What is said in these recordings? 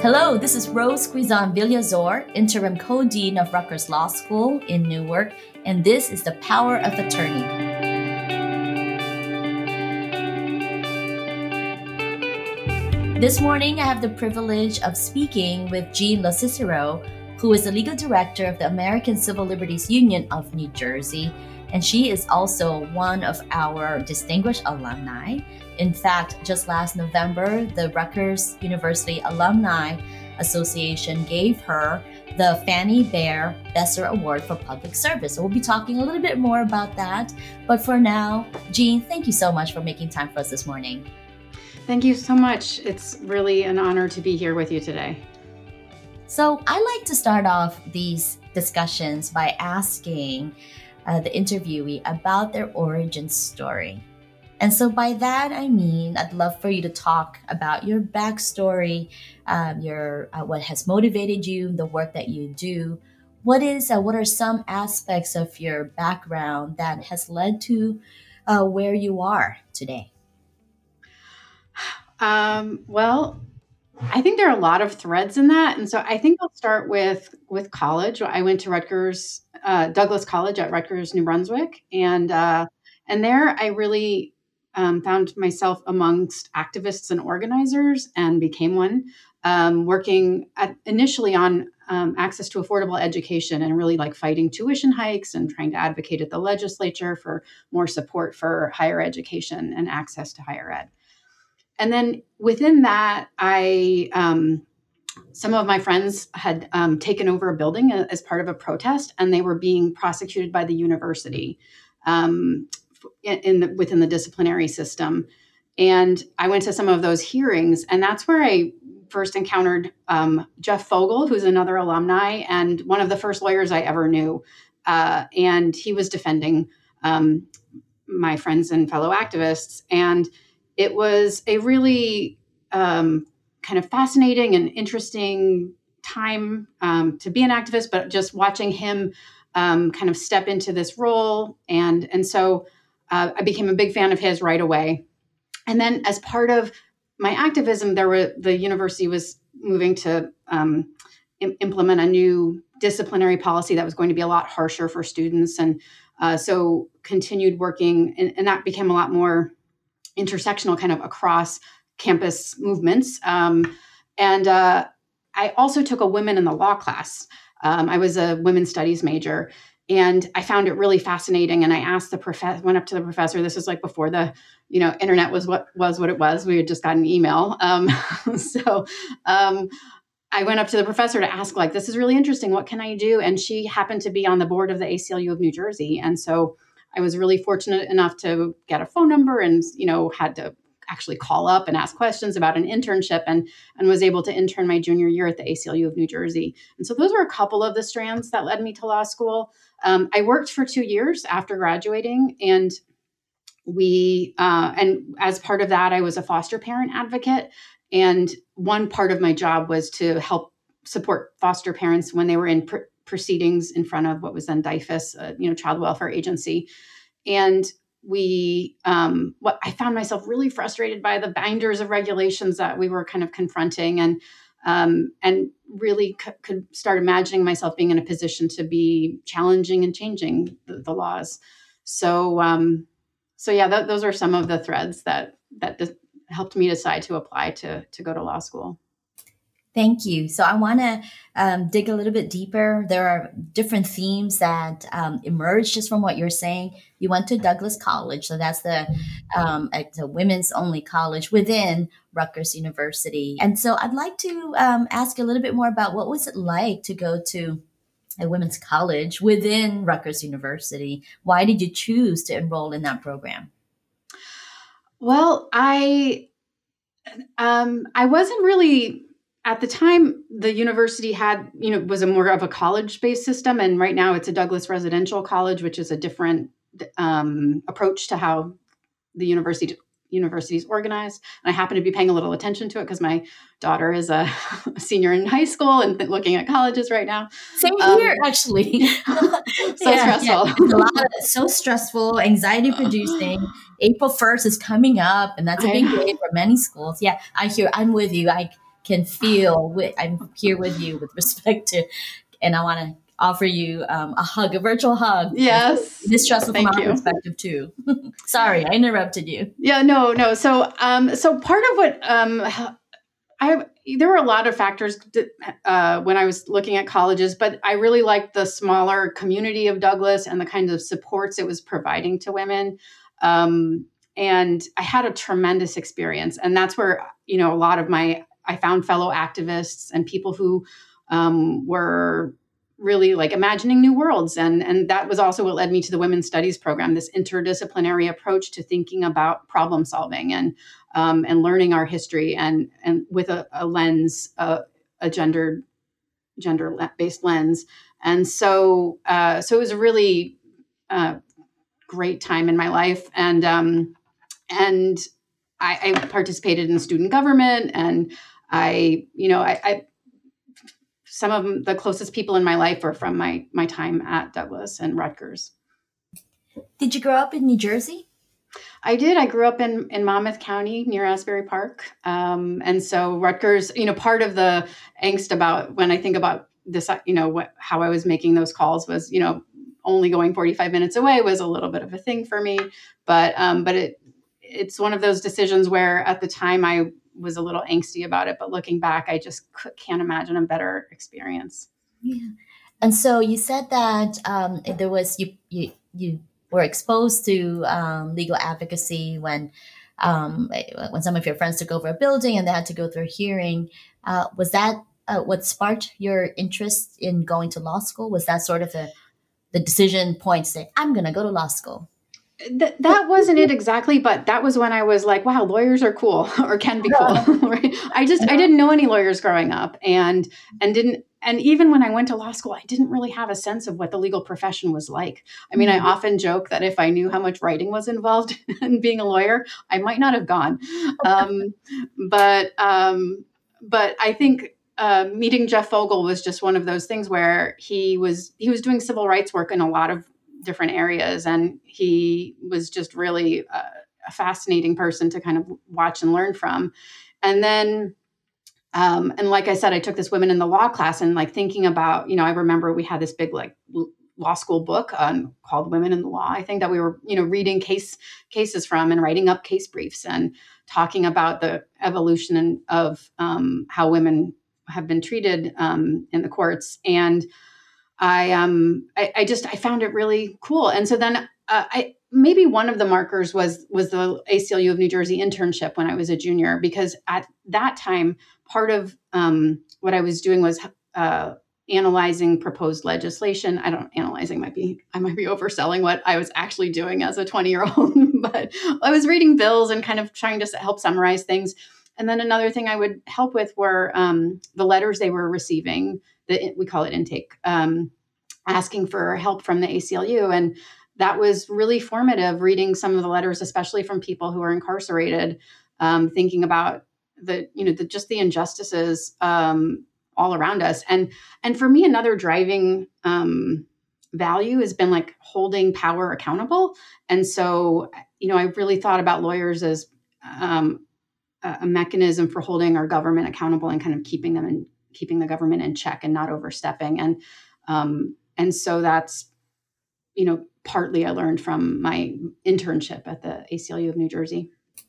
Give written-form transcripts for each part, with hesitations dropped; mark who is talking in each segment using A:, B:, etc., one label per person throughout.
A: Hello, this is Rose Quizon Villazor, Interim Co-Dean of Rutgers Law School in Newark, and this is The Power of Attorney. This morning, I have the privilege of speaking with Jean LoCicero, who is the legal director of the American Civil Liberties Union of New Jersey, and she is also one of our distinguished alumni. In fact, just last November, the Rutgers University Alumni Association gave her the Fannie Bear Besser Award for Public Service. So we'll be talking a little bit more about that. But for now, Jean, thank you so much for making time for us this morning.
B: Thank you so much. It's really an honor to be here with you today.
A: So I like to start off these discussions by asking the interviewee about their origin story. And so by that, I mean, I'd love for you to talk about your backstory, your what has motivated you, the work that you do. What are some aspects of your background that has led to where you are today?
B: Well, I think there are a lot of threads in that. And so I think I'll start with college. I went to Rutgers, Douglas College at Rutgers, New Brunswick. And there I really found myself amongst activists and organizers and became one, working initially on access to affordable education and really like fighting tuition hikes and trying to advocate at the legislature for more support for higher education and access to higher ed. And then within that, some of my friends had taken over a building as part of a protest, and they were being prosecuted by the university within the disciplinary system. And I went to some of those hearings, and that's where I first encountered Jeff Fogel, who's another alumni and one of the first lawyers I ever knew. And he was defending my friends and fellow activists. And it was a really kind of fascinating and interesting time to be an activist, but just watching him kind of step into this role. And so I became a big fan of his right away. And then as part of my activism, the university was moving to implement a new disciplinary policy that was going to be a lot harsher for students. And so continued working, and that became a lot more intersectional kind of across campus movements. And I also took a women in the law class. I was a women's studies major, and I found it really fascinating. And I asked went up to the professor. This is like before the, internet was what it was. We had just got an email. So I went up to the professor to ask, this is really interesting. What can I do? And she happened to be on the board of the ACLU of New Jersey. And so I was really fortunate enough to get a phone number and, had to actually call up and ask questions about an internship and was able to intern my junior year at the ACLU of New Jersey. And so those were a couple of the strands that led me to law school. I worked for 2 years after graduating, and and as part of that, I was a foster parent advocate. And one part of my job was to help support foster parents when they were in proceedings in front of what was then DYFS, Child Welfare Agency. And I found myself really frustrated by the binders of regulations that we were kind of confronting, and really could start imagining myself being in a position to be challenging and changing the laws. So yeah, those are some of the threads that helped me decide to apply to go to law school.
A: Thank you. So I want to dig a little bit deeper. There are different themes that emerge just from what you're saying. You went to Douglas College, so that's the women's only college within Rutgers University. And so I'd like to ask a little bit more about what was it like to go to a women's college within Rutgers University? Why did you choose to enroll in that program?
B: Well, I wasn't really. At the time, the university had, was more of a college-based system. And right now it's a Douglas Residential College, which is a different approach to how the university is organized. And I happen to be paying a little attention to it because my daughter is a senior in high school and looking at colleges right now.
A: Same here, actually.
B: Stressful.
A: Yeah. It's a lot of, so stressful, anxiety producing. April 1st is coming up, and that's a big day for many schools. Yeah, I'm with you. can feel. I'm here with you with respect to, and I want to offer you a hug, a virtual hug.
B: Yes.
A: It's stressful from
B: Thank
A: our
B: you.
A: perspective too. Sorry, I interrupted you.
B: Yeah, no. So part of what there were a lot of factors when I was looking at colleges, but I really liked the smaller community of Douglas and the kinds of supports it was providing to women. And I had a tremendous experience. And that's where, a lot of I found fellow activists and people who were really like imagining new worlds. And that was also what led me to the Women's Studies program, this interdisciplinary approach to thinking about problem solving and learning our history and with a lens, a gender-based lens. And so it was a really great time in my life. And I participated in student government, and I some of them, the closest people in my life are from my time at Douglas and Rutgers.
A: Did you grow up in New Jersey?
B: I did. I grew up in Monmouth County near Asbury Park. And so Rutgers, part of the angst about when I think about this, how I was making those calls was, only going 45 minutes away was a little bit of a thing for me. But it's one of those decisions where at the time I was a little angsty about it, but looking back, I just can't imagine a better experience.
A: Yeah. And so you said that there was, you were exposed to legal advocacy when some of your friends took over a building and they had to go through a hearing. Was that what sparked your interest in going to law school? Was that sort of the decision point to say, I'm going to go to law school?
B: That wasn't it exactly, but that was when I was like, wow, lawyers are cool or can be cool. Right? I didn't know any lawyers growing up and even when I went to law school, I didn't really have a sense of what the legal profession was like. I mean, I often joke that if I knew how much writing was involved in being a lawyer, I might not have gone. But I think meeting Jeff Fogel was just one of those things where he was doing civil rights work in a lot of different areas. And he was just really a fascinating person to kind of watch and learn from. And then, and like I said, I took this Women in the Law class and like thinking about, I remember we had this big like law school book called Women in the Law. I think that we were, reading cases from and writing up case briefs and talking about the evolution of how women have been treated in the courts. And I found it really cool. And so then maybe one of the markers was the ACLU of New Jersey internship when I was a junior, because at that time, part of what I was doing was analyzing proposed legislation. I might be overselling what I was actually doing as a 20-year-old, but I was reading bills and kind of trying to help summarize things. And then another thing I would help with were the letters they were receiving. We call it intake, asking for help from the ACLU. And that was really formative, reading some of the letters, especially from people who are incarcerated, thinking about the injustices all around us. And for me, another driving value has been like holding power accountable. And so, I really thought about lawyers as a mechanism for holding our government accountable and kind of keeping the government in check and not overstepping. And so that's, partly I learned from my internship at the ACLU of New Jersey.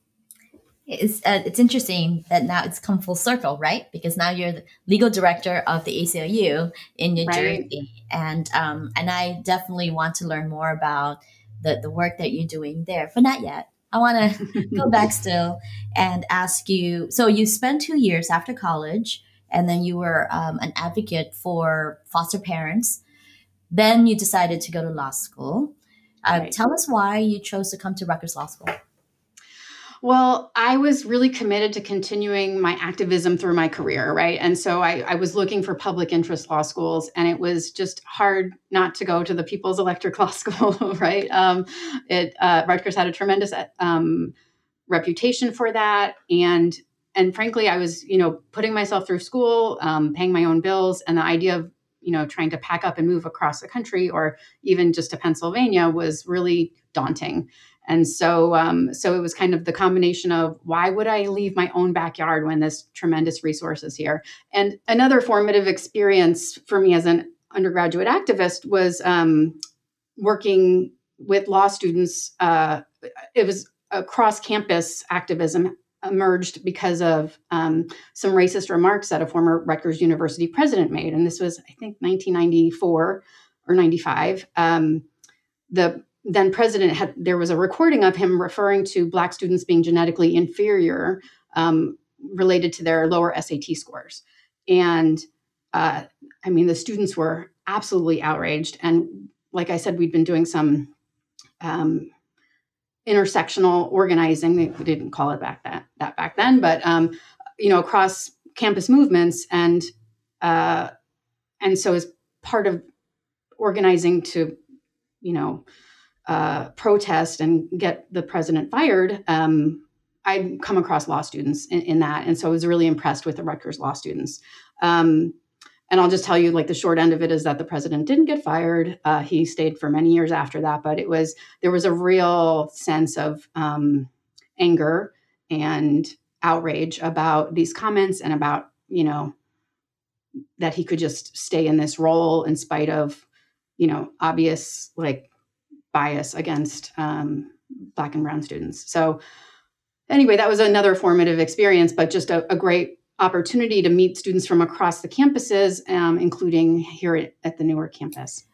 A: It's interesting that now it's come full circle, right? Because now you're the legal director of the ACLU in New Jersey. And I definitely want to learn more about the work that you're doing there, but not yet. I want to go back still and ask you. So you spent 2 years after college, and then you were an advocate for foster parents. Then you decided to go to law school.
B: Right.
A: Tell us why you chose to come to Rutgers Law School.
B: Well, I was really committed to continuing my activism through my career, right? And so I was looking for public interest law schools, and it was just hard not to go to the People's Electric Law School, right? Rutgers had a tremendous reputation for that, and frankly, I was putting myself through school, paying my own bills, and the idea of trying to pack up and move across the country or even just to Pennsylvania was really daunting. And so it was kind of the combination of why would I leave my own backyard when this tremendous resource is here? And another formative experience for me as an undergraduate activist was working with law students. It was a cross-campus activism emerged because of some racist remarks that a former Rutgers University president made. And this was, I think, 1994 or 95. The then president there was a recording of him referring to Black students being genetically inferior related to their lower SAT scores. And the students were absolutely outraged. And like I said, we'd been doing some intersectional organizing. We didn't call it that back then, but across campus movements, and so as part of organizing to protest and get the president fired, I'd come across law students in that, and so I was really impressed with the Rutgers law students. And I'll just tell you, like, the short end of it is that the president didn't get fired. He stayed for many years after that, but there was a real sense of anger and outrage about these comments and about, that he could just stay in this role in spite of, obvious bias against Black and brown students. So anyway, that was another formative experience, but just a great opportunity to meet students from across the campuses, including here at the Newark campus.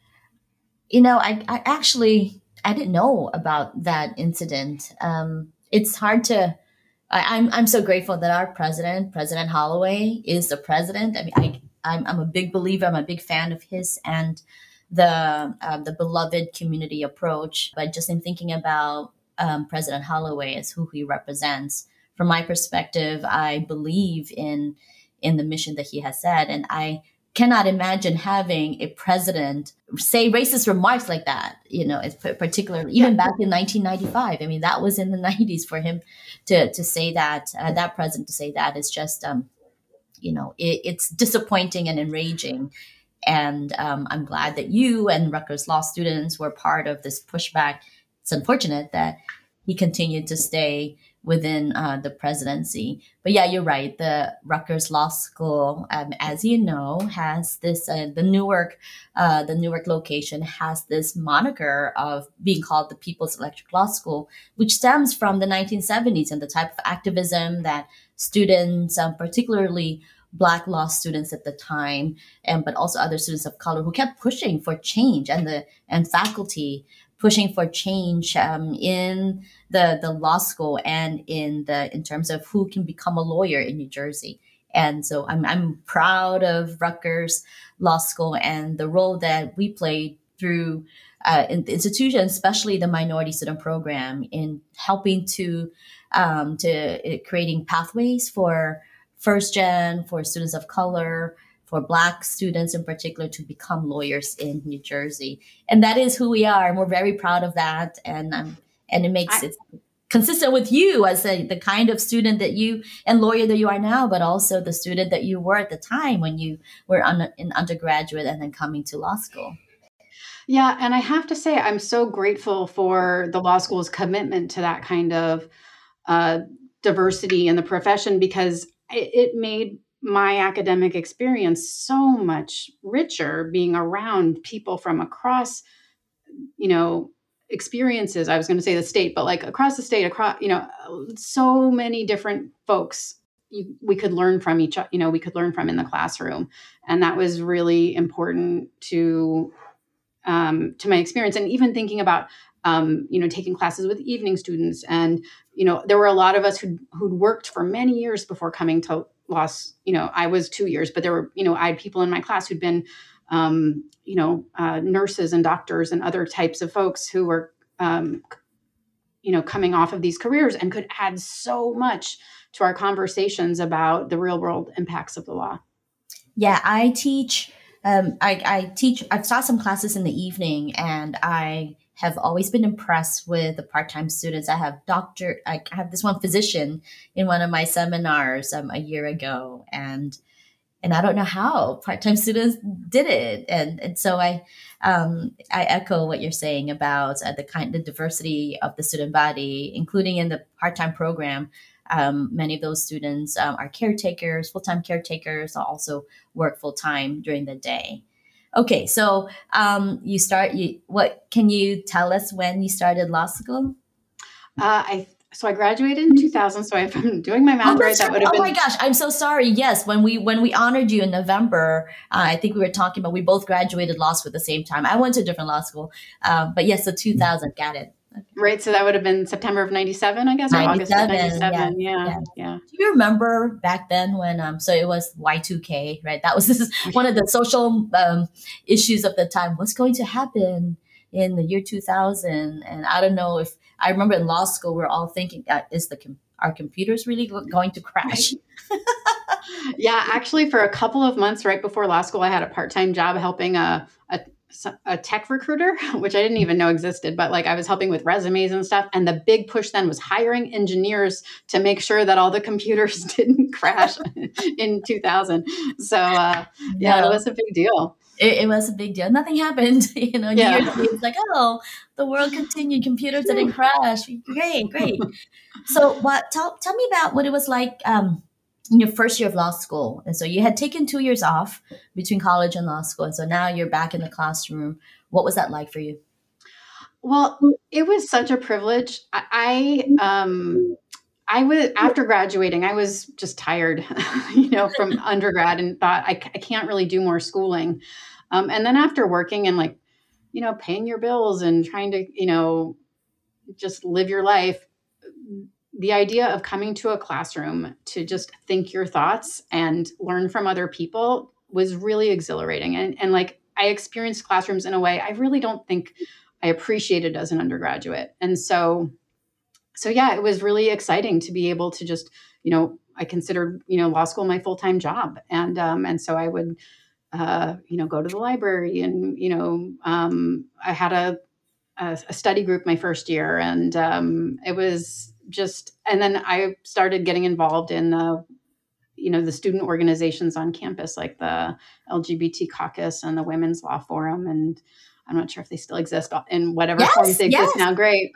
A: I didn't know about that incident. It's hard to. I'm so grateful that our President Holloway, is the president. I'm a big believer. I'm a big fan of his and the beloved community approach. But just in thinking about President Holloway as who he represents, from my perspective, I believe in the mission that he has said, and I cannot imagine having a president say racist remarks like that. Particularly even back in 1995. That was in the 90s for him to say that. That president to say that is just, it's disappointing and enraging. And I'm glad that you and Rutgers law students were part of this pushback. It's unfortunate that he continued to stay within the presidency. But yeah, you're right. The Rutgers Law School, as you know, has this, the Newark location has this moniker of being called the People's Electric Law School, which stems from the 1970s and the type of activism that students, particularly Black law students at the time, but also other students of color who kept pushing for change, and faculty pushing for change in the law school and in terms of who can become a lawyer in New Jersey. And so I'm proud of Rutgers Law School and the role that we played through in the institution, especially the minority student program, in helping to creating pathways for first gen, for students of color, for Black students in particular, to become lawyers in New Jersey. And that is who we are. And we're very proud of that. And it makes it consistent with you as the kind of student that you and lawyer that you are now, but also the student that you were at the time when you were in undergraduate and then coming to law school.
B: Yeah. And I have to say, I'm so grateful for the law school's commitment to that kind of diversity in the profession, because it made my academic experience so much richer, being around people from across, experiences. I was going to say the state, but across the state, so many different folks we could learn from we could learn from in the classroom. And that was really important to my experience. And even thinking about, taking classes with evening students. And, there were a lot of us who'd worked for many years before coming to law. I was 2 years, but there were, I had people in my class who'd been, nurses and doctors and other types of folks who were, coming off of these careers and could add so much to our conversations about the real world impacts of the law.
A: Yeah, I teach. I've taught some classes in the evening, and I have always been impressed with the part-time students. I have this one physician in one of my seminars a year ago, and And I don't know how part-time students did it. And so I echo what you're saying about the diversity of the student body, including in the part-time program. Many of those students are caretakers, full-time caretakers, also work full-time during the day. Okay, so what can you tell us when you started law school?
B: I graduated in 2000. So if I'm doing my math right, that would have been.
A: Oh my gosh, I'm so sorry. Yes, when we honored you in November, I think we were talking about we both graduated law school at the same time. I went to a different law school, but yes, so 2000. Got it. Okay.
B: Right. So that would have been September of 97, I guess, or August of 97. Yeah.
A: Do you remember back then when, so it was Y2K, right? That was this is one of the social issues of the time. What's going to happen in the year 2000? And I don't know if, I remember in law school, we're all thinking, are computers really going to crash?
B: Yeah, actually, for a couple of months right before law school, I had a part-time job helping a tech recruiter, which I didn't even know existed, but like I was helping with resumes and stuff. And the big push then was hiring engineers to make sure that all the computers didn't crash in 2000. So yeah, it was a big deal.
A: It was a big deal. Nothing happened, It's like, oh, the world continued. Computers didn't crash. Great. So, tell me about what it was like in your first year of law school. And so you had taken 2 years off between college and law school, and so now you're back in the classroom. What was that like for you?
B: Well, it was such a privilege. I was, after graduating, I was just tired, from undergrad, and thought I can't really do more schooling. And then after working and like, paying your bills and trying to, just live your life, the idea of coming to a classroom to just think your thoughts and learn from other people was really exhilarating. And like I experienced classrooms in a way I really don't think I appreciated as an undergraduate. And so yeah, it was really exciting to be able to just, I considered, law school my full-time job. And so I would, go to the library and, I had a study group my first year, and it was just, and then I started getting involved in the student organizations on campus, like the LGBT Caucus and the Women's Law Forum. And I'm not sure if they still exist in whatever forms they exist now. Great.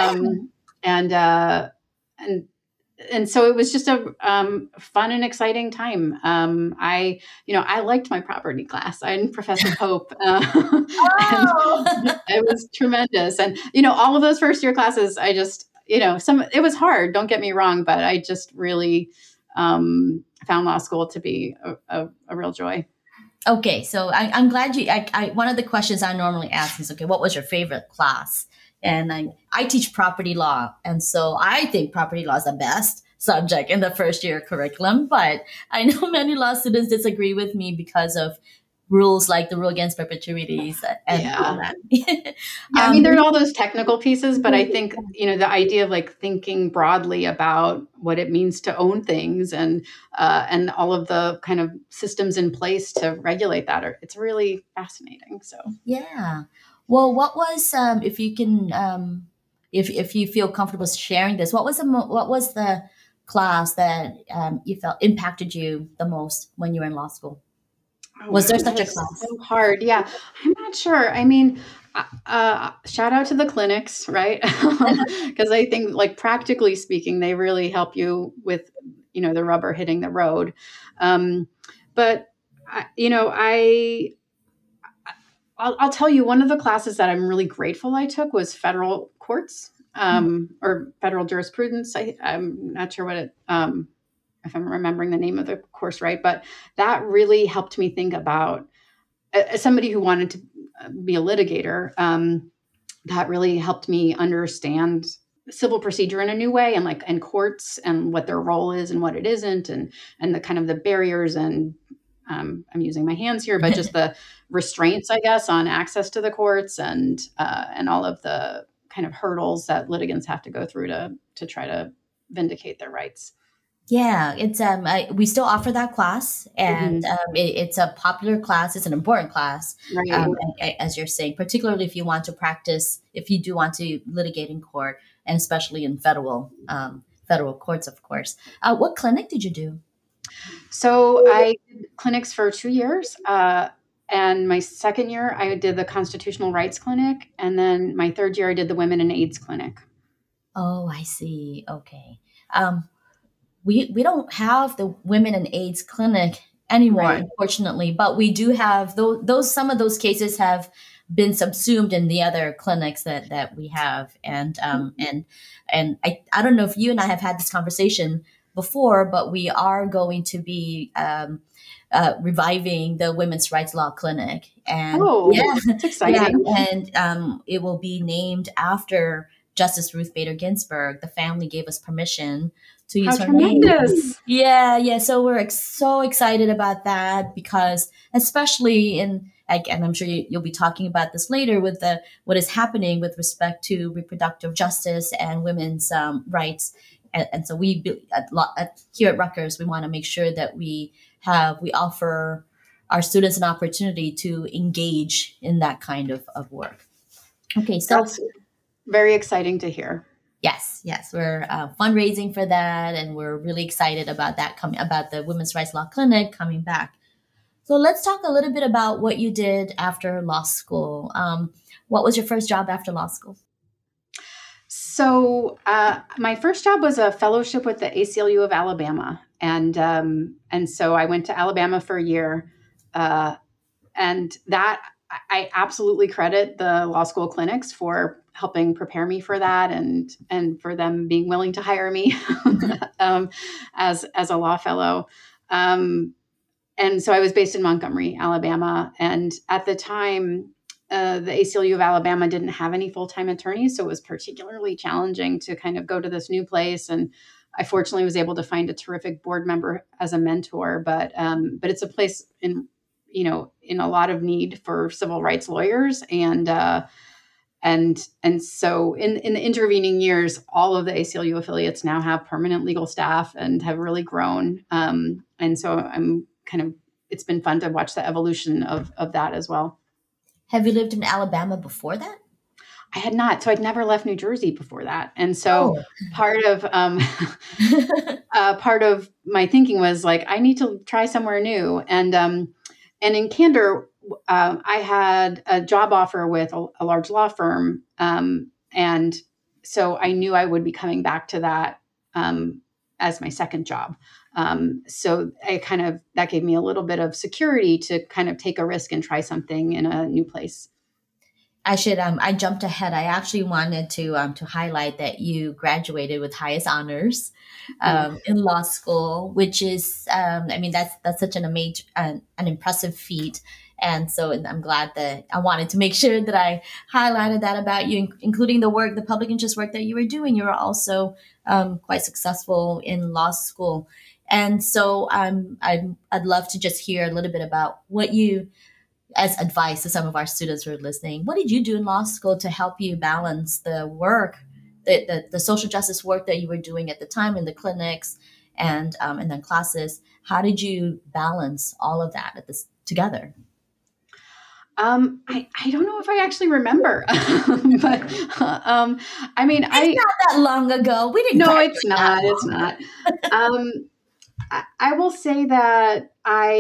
B: Yeah. And so it was just a fun and exciting time. I liked my property class. I had Professor Pope. And it was tremendous. And, all of those first year classes, I just, it was hard, don't get me wrong, but I just really found law school to be a real joy.
A: Okay. So I'm glad one of the questions I normally ask is, okay, what was your favorite class? And I teach property law. And so I think property law is the best subject in the first year curriculum. But I know many law students disagree with me because of rules like the rule against perpetuities and all that.
B: I mean, there are all those technical pieces, but I think, the idea of like thinking broadly about what it means to own things and all of the kind of systems in place to regulate that, it's really fascinating. So,
A: yeah. Well, what was if you can if you feel comfortable sharing this, what was the class that you felt impacted you the most when you were in law school? Was there such a class?
B: So hard. Yeah, I'm not sure. I mean, shout out to the clinics, right? Because I think, like, practically speaking, they really help you with, the rubber hitting the road. But I'll tell you, one of the classes that I'm really grateful I took was federal courts or federal jurisprudence. I'm not sure what it, if I'm remembering the name of the course right, but that really helped me think about, as somebody who wanted to be a litigator, that really helped me understand civil procedure in a new way, and courts and what their role is and what it isn't, and the kind of the barriers and I'm using my hands here, but just the restraints, I guess, on access to the courts and all of the kind of hurdles that litigants have to go through to try to vindicate their rights.
A: Yeah, it's we still offer that class, and it's a popular class. It's an important class, right. As you're saying, particularly if you want to practice, if you do want to litigate in court, and especially in federal courts, of course. What clinic did you do?
B: So I did clinics for 2 years. And my second year, I did the Constitutional Rights Clinic. And then my third year, I did the Women and AIDS Clinic.
A: Oh, I see. Okay. Um, we don't have the Women and AIDS Clinic anymore,
B: Right.
A: unfortunately, but we do have those. Some of those cases have been subsumed in the other clinics that we have, and I don't know if you and I have had this conversation before, but we are going to be reviving the Women's Rights Law Clinic, and
B: Oh,
A: yeah,
B: that's
A: yeah,
B: exciting.
A: and it will be named after Justice Ruth Bader Ginsburg. The family gave us permission to
B: How
A: use her name.
B: tremendous.
A: Yeah, yeah. So we're so excited about that because, especially in, like, and I'm sure you'll be talking about this later with the what is happening with respect to reproductive justice and women's rights. And so here at Rutgers, we want to make sure that we offer our students an opportunity to engage in that kind of work. Okay, so
B: That's very exciting to hear.
A: yes, yes, we're fundraising for that, and we're really excited about that coming about the Women's Rights Law Clinic coming back. So let's talk a little bit about what you did after law school. What was your first job after law school?
B: So my first job was a fellowship with the ACLU of Alabama, and so I went to Alabama for a year, and that I absolutely credit the law school clinics for helping prepare me for that, and for them being willing to hire me as a law fellow. Um, and so I was based in Montgomery, Alabama, and at the time, the ACLU of Alabama didn't have any full time attorneys, so it was particularly challenging to kind of go to this new place. And I fortunately was able to find a terrific board member as a mentor, but it's a place in a lot of need for civil rights lawyers, and so in the intervening years, all of the ACLU affiliates now have permanent legal staff and have really grown. And so I'm kind of it's been fun to watch the evolution of that as well.
A: Have you lived in Alabama before that?
B: I had not, so I'd never left New Jersey before that, and so
A: Oh,
B: part of part of my thinking was like I need to try somewhere new, and in candor, I had a job offer with a large law firm, and so I knew I would be coming back to that as my second job. So that gave me a little bit of security to kind of take a risk and try something in a new place.
A: I jumped ahead. I actually wanted to highlight that you graduated with highest honors
B: Oh,
A: in law school, which is, I mean, that's such an impressive feat. And I'm glad that I wanted to make sure that I highlighted that about you, including the public interest work that you were doing. You were also quite successful in law school. And so I'd love to just hear a little bit about what you, as advice to some of our students who are listening, what did you do in law school to help you balance the work, the social justice work that you were doing at the time in the clinics and then classes? How did you balance all of that together?
B: I don't know if I actually remember, but I mean,
A: It's not that long ago. We didn't
B: no,
A: graduate
B: it's
A: that
B: not. It's
A: long.
B: not. Um, I will say that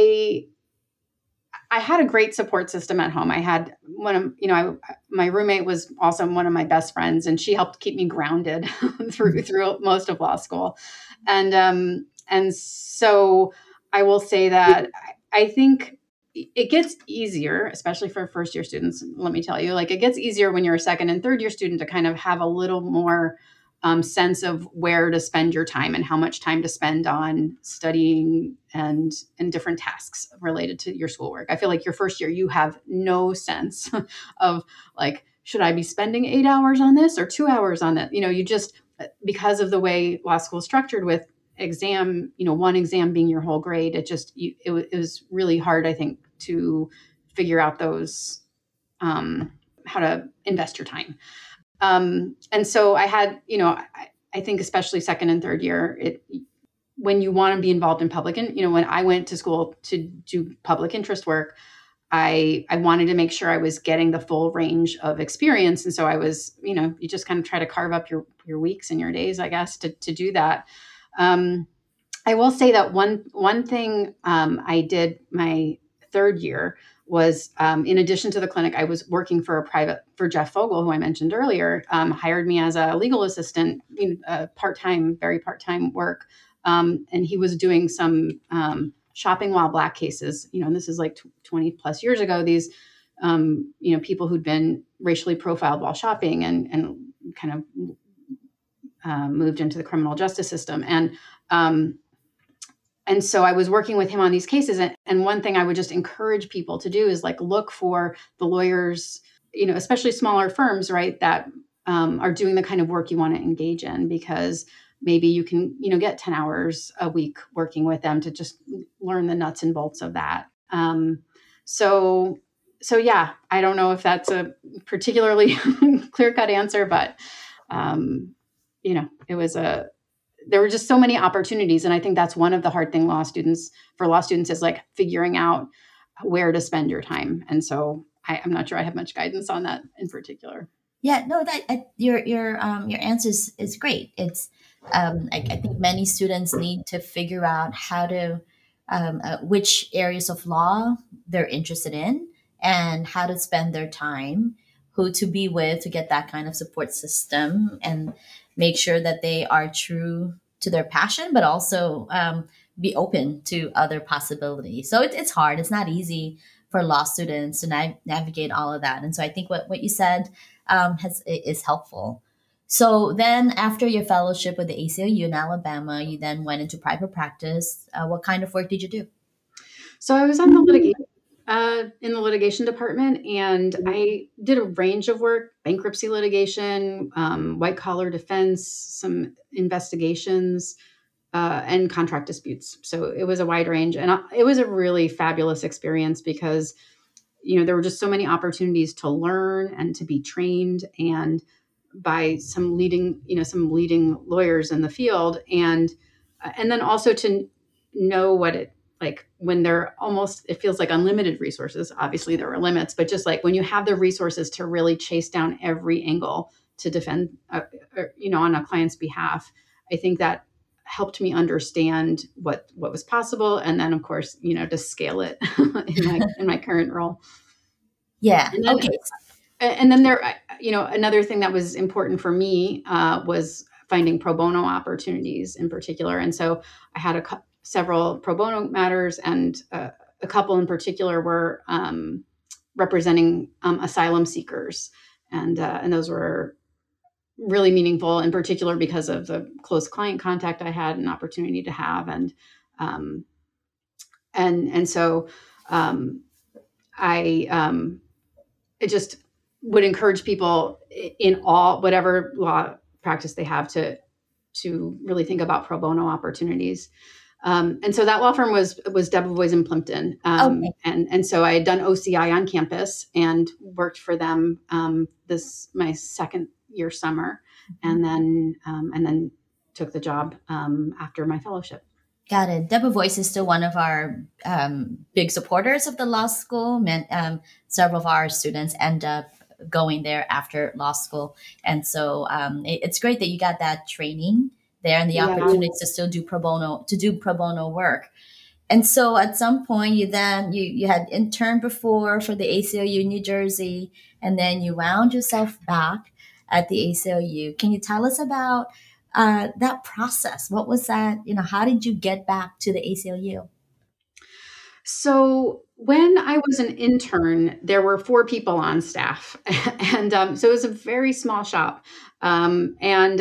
B: I had a great support system at home. I had one of, my roommate was also one of my best friends, and she helped keep me grounded through most of law school. And so I will say that I think it gets easier, especially for first year students. Let me tell you, like it gets easier when you're a second and third year student to kind of have a little more sense of where to spend your time and how much time to spend on studying and different tasks related to your schoolwork. I feel like your first year, you have no sense of like, should I be spending 8 hours on this or 2 hours on that? You just, because of the way law school is structured with one exam being your whole grade, it was really hard, I think, to figure out those, how to invest your time. And so I had, I think especially second and third year, when you want to be involved in public, and when I went to school to do public interest work, I wanted to make sure I was getting the full range of experience. And so I was, you just kind of try to carve up your weeks and your days, I guess, to do that. I will say that one thing I did my third year was, in addition to the clinic, I was working for Jeff Fogel, who I mentioned earlier, hired me as a legal assistant, part-time, very part-time work. And he was doing some shopping while Black cases, and this is like 20 plus years ago, these, people who'd been racially profiled while shopping and kind of moved into the criminal justice system. And so I was working with him on these cases. And one thing I would just encourage people to do is like look for the lawyers, especially smaller firms, right, that are doing the kind of work you want to engage in, because maybe you can, get 10 hours a week working with them to just learn the nuts and bolts of that. So yeah, I don't know if that's a particularly clear-cut answer, but there were just so many opportunities. And I think that's one of the hard thing for law students is like figuring out where to spend your time. And so I'm not sure I have much guidance on that in particular.
A: Yeah, no, your answer is great. It's I think many students need to figure out how to which areas of law they're interested in and how to spend their time, who to be with to get that kind of support system, and make sure that they are true to their passion, but also be open to other possibilities. So it's hard. It's not easy for law students to navigate all of that. And so I think what you said is helpful. So then after your fellowship with the ACLU in Alabama, you then went into private practice. What kind of work did you do?
B: So I was on the litigation in the litigation department, and I did a range of work: bankruptcy litigation, white collar defense, some investigations, and contract disputes. So it was a wide range, and it was a really fabulous experience because, there were just so many opportunities to learn and to be trained, and by some leading lawyers in the field, and then also to know what it like when it feels like unlimited resources. Obviously there are limits, but just like when you have the resources to really chase down every angle to defend, on a client's behalf, I think that helped me understand what was possible. And then of course, to scale it in my current role.
A: Yeah.
B: And then,
A: okay.
B: And then there, another thing that was important for me was finding pro bono opportunities in particular. And so I had several pro bono matters, and a couple in particular were representing asylum seekers, and those were really meaningful, in particular because of the close client contact I had an opportunity to have, and so I just would encourage people in whatever law practice they have to really think about pro bono opportunities. And so that law firm was Debevoise and Plimpton.
A: Okay.
B: And so I had done OCI on campus and worked for them my second year summer, and then took the job after my fellowship.
A: Got it. Debevoise is still one of our big supporters of the law school. Several of our students end up going there after law school. And so it's great that you got that training there and the opportunity to still do pro bono work. And so at some point you had interned before for the ACLU New Jersey, and then you wound yourself back at the ACLU. Can you tell us about that process? What was that? How did you get back to the ACLU?
B: So when I was an intern, there were 4 people on staff, and so it was a very small shop, and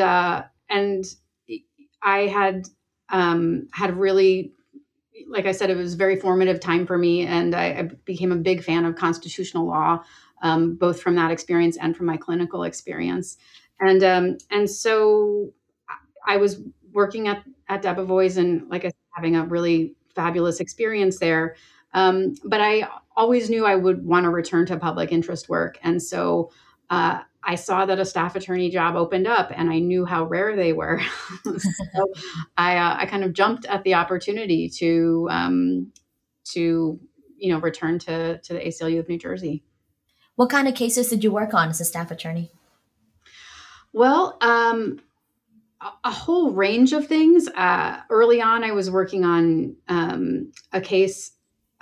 B: I had really, like I said, it was a very formative time for me, and I became a big fan of constitutional law, both from that experience and from my clinical experience, and so I was working at Debevoise, and like I said, having a really fabulous experience there. But I always knew I would want to return to public interest work. And so I saw that a staff attorney job opened up, and I knew how rare they were. So I kind of jumped at the opportunity to return to the ACLU of New Jersey.
A: What kind of cases did you work on as a staff attorney?
B: Well, a whole range of things. Early on, I was working on a case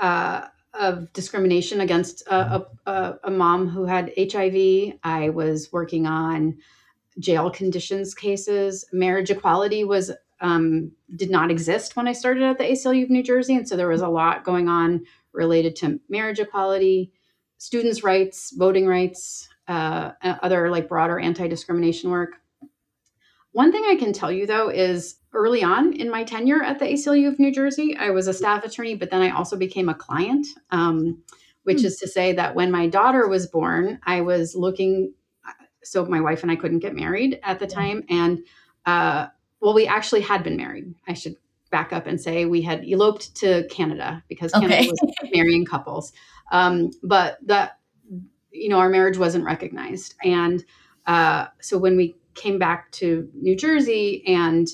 B: of discrimination against a mom who had HIV. I was working on jail conditions cases. Marriage equality was did not exist when I started at the ACLU of New Jersey, and so there was a lot going on related to marriage equality, students' rights, voting rights, other like broader anti-discrimination work. One thing I can tell you, though, is early on in my tenure at the ACLU of New Jersey, I was a staff attorney, but then I also became a client, which is to say that when my daughter was born, I was looking. So my wife and I couldn't get married at the time. And well, we actually had been married. I should back up and say we had eloped to Canada because Canada was marrying couples. But our marriage wasn't recognized. And so when we came back to New Jersey and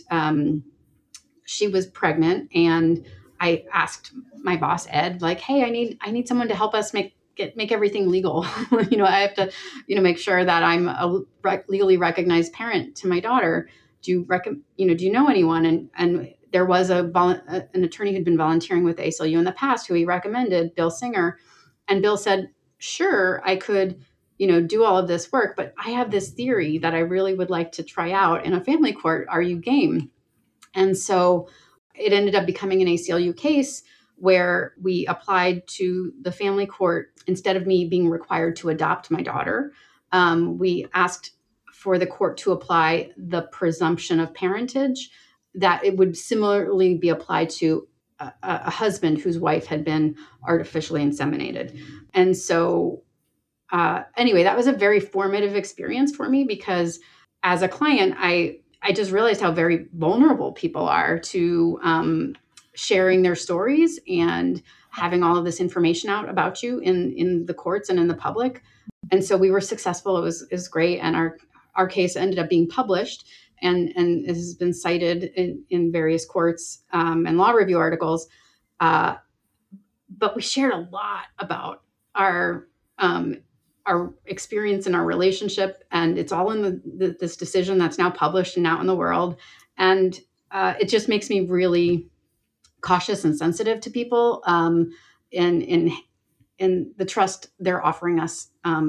B: she was pregnant, and I asked my boss, Ed, like, hey, I need someone to help us make everything legal. I have to, make sure that I'm a legally recognized parent to my daughter. Do you know anyone? And there was an attorney who'd been volunteering with the ACLU in the past who he recommended, Bill Singer. And Bill said, sure, I could, do all of this work, but I have this theory that I really would like to try out in a family court. Are you game? And so it ended up becoming an ACLU case where we applied to the family court. Instead of me being required to adopt my daughter, we asked for the court to apply the presumption of parentage, that it would similarly be applied to a husband whose wife had been artificially inseminated. And so anyway, that was a very formative experience for me because as a client, I just realized how very vulnerable people are to sharing their stories and having all of this information out about you in the courts and in the public. And so we were successful. It was great. And our case ended up being published and it has been cited in various courts and law review articles. But we shared a lot about our experience in our relationship, and it's all in this decision that's now published and out in the world. And it just makes me really cautious and sensitive to people in the trust they're offering us,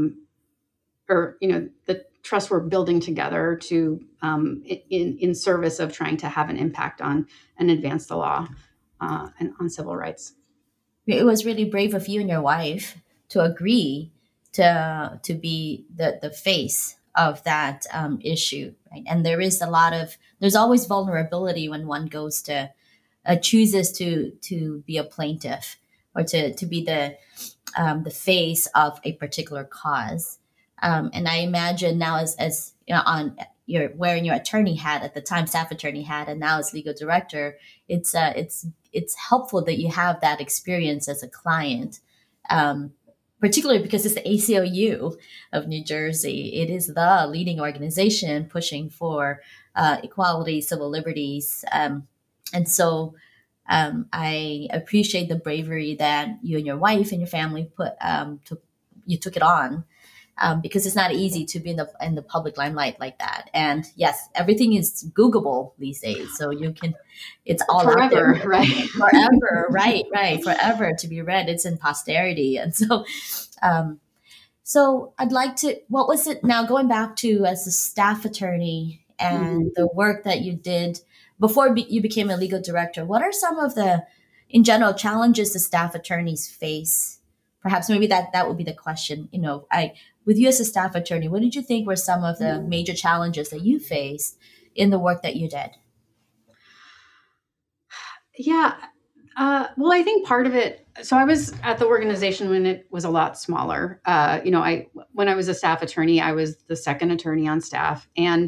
B: or the trust we're building together to in service of trying to have an impact on and advance the law and on civil rights.
A: It was really brave of you and your wife to agree to be the face of that issue, right? And there's always vulnerability when one goes to chooses to be a plaintiff or to be the face of a particular cause. And I imagine now as you're wearing your attorney hat at the time, staff attorney hat, and now as legal director, it's helpful that you have that experience as a client, particularly because it's the ACLU of New Jersey. It is the leading organization pushing for equality, civil liberties. And so I appreciate the bravery that you and your wife and your family took it on. Because it's not easy to be in the public limelight like that. And yes, everything is Googleable these days. So it's all
B: forever,
A: out there.
B: Right?
A: Forever, right. Forever to be read. It's in posterity. And so, so I'd like to, what was it now going back to as a staff attorney and the work that you did before you became a legal director? What are some of the, in general, challenges the staff attorneys face? Perhaps maybe that would be the question. With you as a staff attorney, what did you think were some of the major challenges that you faced in the work that you did?
B: Yeah. Well, I think part of it, so I was at the organization when it was a lot smaller. When I was a staff attorney, I was the second attorney on staff. And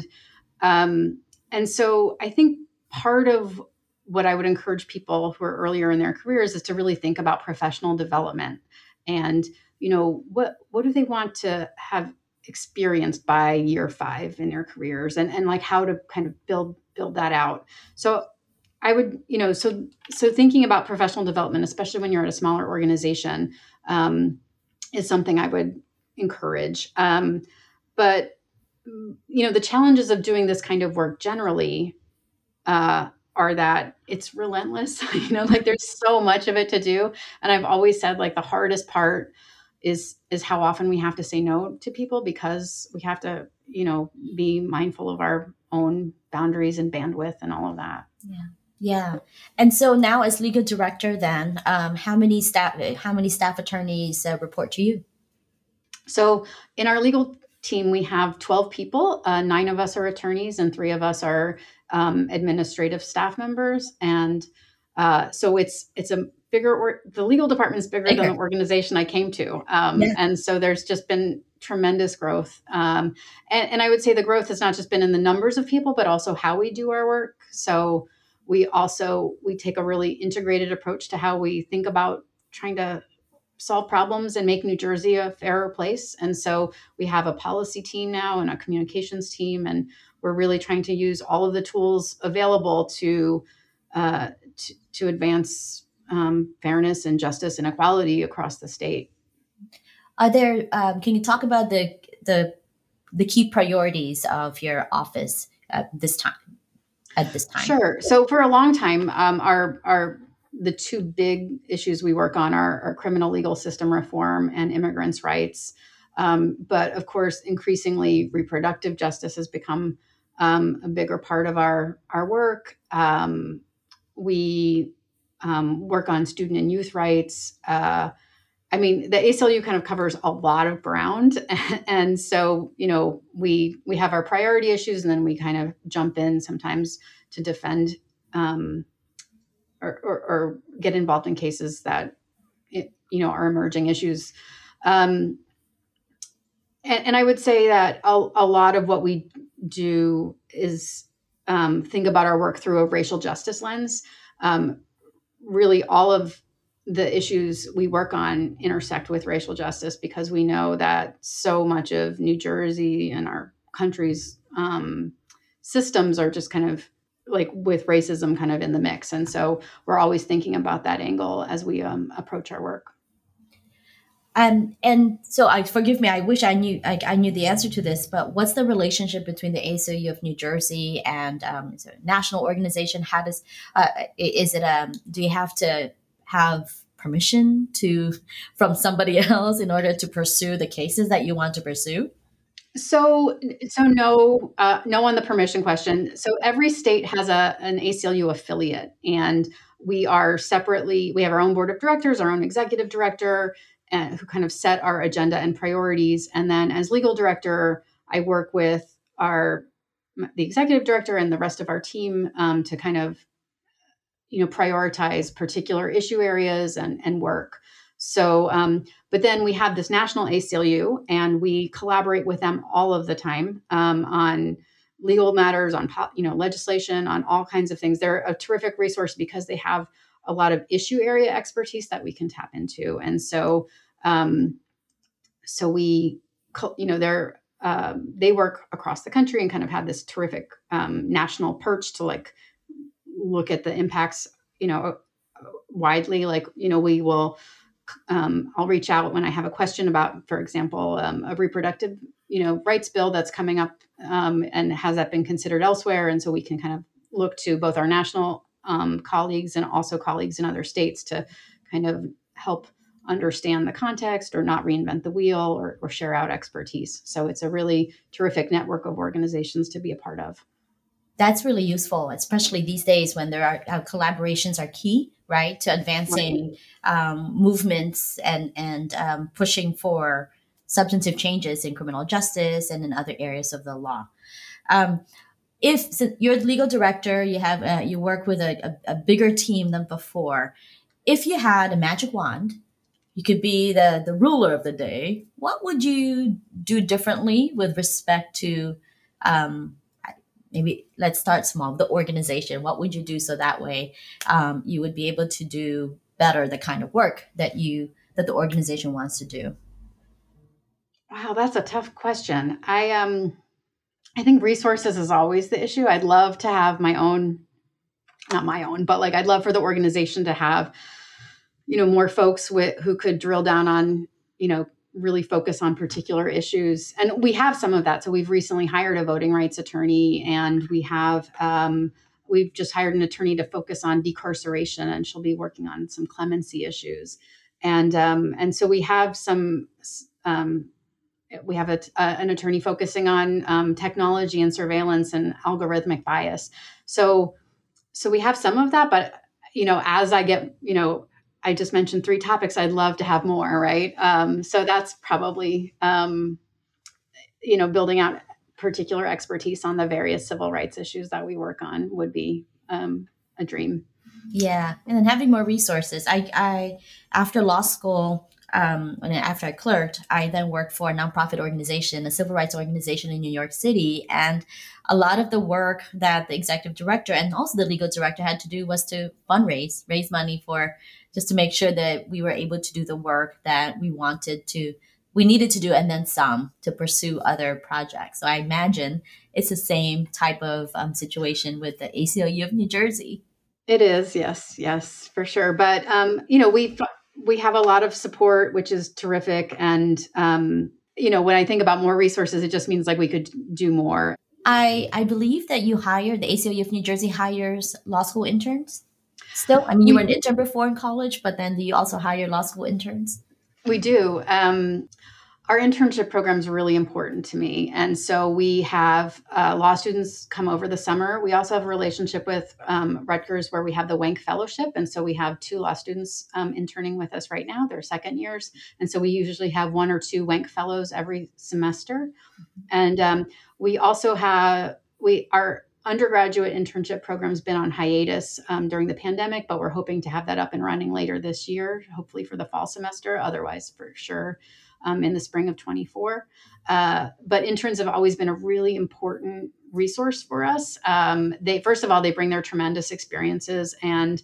B: so I think part of what I would encourage people who are earlier in their careers is to really think about professional development. And what do they want to have experienced by year 5 in their careers, and like how to kind of build that out. So I would, so thinking about professional development, especially when you're at a smaller organization, is something I would encourage. But the challenges of doing this kind of work generally are that it's relentless. Like there's so much of it to do. And I've always said like the hardest part is how often we have to say no to people because we have to, be mindful of our own boundaries and bandwidth and all of that.
A: Yeah. Yeah. And so now as legal director, then how many staff attorneys report to you?
B: So in our legal team, we have 12 people. 9 of us are attorneys and 3 of us are administrative staff members. And so it's a bigger, the legal department is bigger than the organization I came to. And so there's just been tremendous growth. And I would say the growth has not just been in the numbers of people, but also how we do our work. So we take a really integrated approach to how we think about trying to solve problems and make New Jersey a fairer place. And so we have a policy team now and a communications team, and we're really trying to use all of the tools available to advance fairness and justice and equality across the state.
A: Are there? Can you talk about the key priorities of your office at this time?
B: Sure. So for a long time, the 2 big issues we work on are criminal legal system reform and immigrants' rights. But of course, increasingly, reproductive justice has become a bigger part of our work. We work on student and youth rights. The ACLU kind of covers a lot of ground. And so, we have our priority issues, and then we kind of jump in sometimes to defend or get involved in cases that, are emerging issues. And I would say that a lot of what we do is think about our work through a racial justice lens. Really, all of the issues we work on intersect with racial justice because we know that so much of New Jersey and our country's systems are just kind of like with racism kind of in the mix. And so we're always thinking about that angle as we approach our work.
A: And so forgive me, I wish I knew the answer to this, but what's the relationship between the ACLU of New Jersey and it's a national organization? How does, do you have to have permission from somebody else in order to pursue the cases that you want to pursue?
B: So no on the permission question. So every state has an ACLU affiliate, and we have our own board of directors, our own executive director, who kind of set our agenda and priorities. And then as legal director, I work with the executive director and the rest of our team to kind of, prioritize particular issue areas and work. So, but then we have this national ACLU, and we collaborate with them all of the time on legal matters, on legislation, on all kinds of things. They're a terrific resource because they have a lot of issue area expertise that we can tap into, and so we, they work across the country and kind of have this terrific national perch to like look at the impacts, widely. We will. I'll reach out when I have a question about, for example, a reproductive, rights bill that's coming up, and has that been considered elsewhere? And so we can kind of look to both our national colleagues and also colleagues in other states to kind of help understand the context or not reinvent the wheel or share out expertise. So it's a really terrific network of organizations to be a part of.
A: That's really useful, especially these days when there are collaborations are key, right, to advancing movements and pushing for substantive changes in criminal justice and in other areas of the law. If you're the legal director, you have you work with a bigger team than before. If you had a magic wand, you could be the ruler of the day. What would you do differently with respect to maybe let's start small, the organization? What would you do so that way you would be able to do better the kind of work that the organization wants to do?
B: Wow, that's a tough question. I think resources is always the issue. I'd love to have not my own, but I'd love for the organization to have, more folks who could drill down on, really focus on particular issues. And we have some of that. So we've recently hired a voting rights attorney, and we've just hired an attorney to focus on decarceration, and she'll be working on some clemency issues. And so we have an attorney focusing on technology and surveillance and algorithmic bias. So we have some of that, but as I get, I just mentioned 3 topics. I'd love to have more, right? So that's probably, building out particular expertise on the various civil rights issues that we work on would be a dream.
A: Yeah, and then having more resources. I after law school, after I clerked, I then worked for a nonprofit organization, a civil rights organization in New York City. And a lot of the work that the executive director and also the legal director had to do was to raise money just to make sure that we were able to do the work that we needed to do, and then some to pursue other projects. So I imagine it's the same type of situation with the ACLU of New Jersey.
B: It is, yes, for sure. But we have a lot of support, which is terrific. And when I think about more resources, it just means like we could do more.
A: I believe that the ACLU of New Jersey hires law school interns still. I mean, you were an intern before in college, but then do you also hire law school interns?
B: We do. Our internship program is really important to me. And so we have law students come over the summer. We also have a relationship with Rutgers where we have the Wenck Fellowship. And so we have 2 law students interning with us right now. They're second years. And so we usually have 1 or 2 Wenck Fellows every semester. And we also our undergraduate internship program's been on hiatus during the pandemic, but we're hoping to have that up and running later this year, hopefully for the fall semester, otherwise for sure in the spring of 24. But interns have always been a really important resource for us. First of all, they bring their tremendous experiences and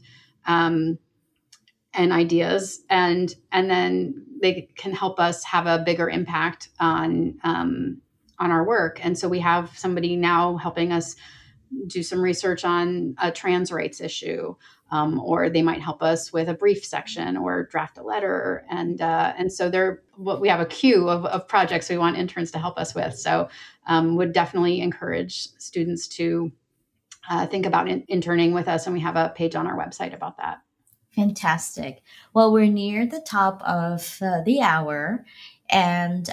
B: ideas, and then they can help us have a bigger impact on our work. And so we have somebody now helping us do some research on a trans rights issue, or they might help us with a brief section or draft a letter. And so we have a queue of projects we want interns to help us with. So would definitely encourage students to think about interning with us. And we have a page on our website about that.
A: Fantastic. Well, we're near the top of the hour. And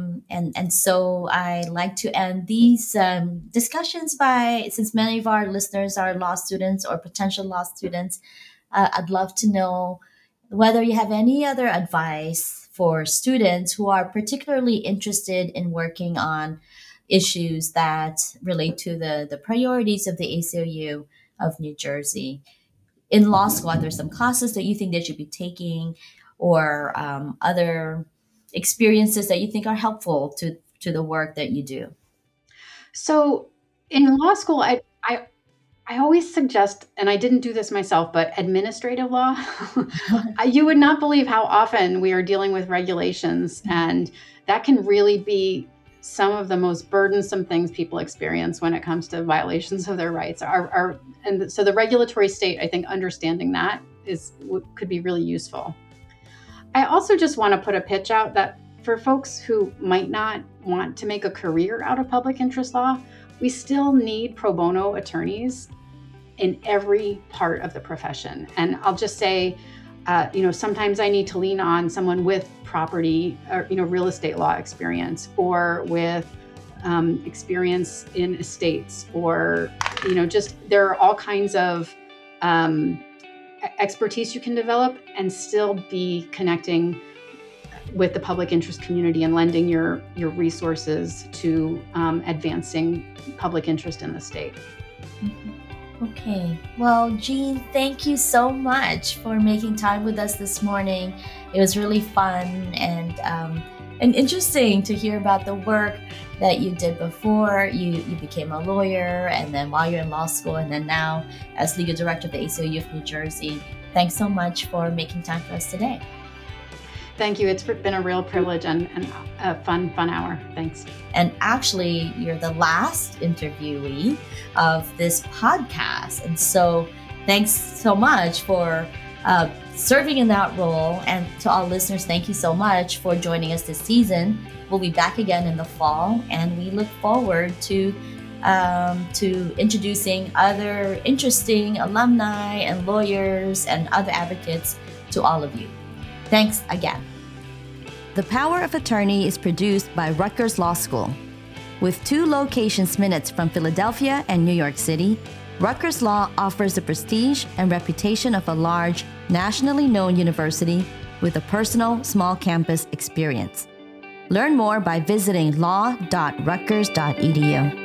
A: so I like to end these discussions since many of our listeners are law students or potential law students, I'd love to know whether you have any other advice for students who are particularly interested in working on issues that relate to the priorities of the ACLU of New Jersey. In law school, are there some classes that you think they should be taking, or other experiences that you think are helpful to the work that you do?
B: So in law school, I always suggest, and I didn't do this myself, but administrative law. You would not believe how often we are dealing with regulations, and that can really be some of the most burdensome things people experience when it comes to violations of their rights. And so the regulatory state, I think understanding that could be really useful. I also just want to put a pitch out that for folks who might not want to make a career out of public interest law, we still need pro bono attorneys in every part of the profession. And I'll just say, sometimes I need to lean on someone with property or, real estate law experience, or with experience in estates, or, there are all kinds of expertise you can develop and still be connecting with the public interest community and lending your resources to advancing public interest in the state.
A: Okay. Well, Jean, thank you so much for making time with us this morning. It was really fun and interesting to hear about the work that you did before you became a lawyer, and then while you're in law school, and then now as legal director of the ACLU of New Jersey. Thanks so much for making time for us today.
B: Thank you. It's been a real privilege and a fun hour. Thanks.
A: And actually, you're the last interviewee of this podcast. And so thanks so much for serving in that role. And to all listeners, thank you so much for joining us this season. We'll be back again in the fall, and we look forward to introducing other interesting alumni and lawyers and other advocates to all of you. Thanks again. The Power of Attorney is produced by Rutgers Law School. With 2 locations minutes from Philadelphia and New York City, Rutgers Law offers the prestige and reputation of a large, nationally known university with a personal, small campus experience. Learn more by visiting law.rutgers.edu.